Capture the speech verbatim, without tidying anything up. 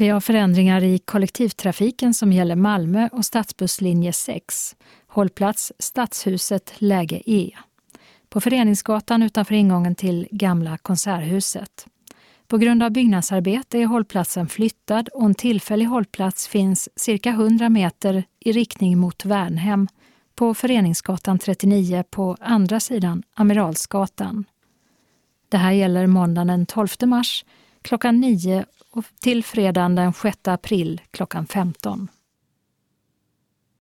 Vi har förändringar i kollektivtrafiken som gäller Malmö och stadsbusslinje sex. Hållplats Stadshuset läge E. På Föreningsgatan utanför ingången till Gamla konserthuset. På grund av byggnadsarbete är hållplatsen flyttad och en tillfällig hållplats finns cirka hundra meter i riktning mot Värnhem på Föreningsgatan trettionio på andra sidan Amiralsgatan. Det här gäller måndagen den tolfte mars klockan nio och till fredagen den sjätte april klockan femton.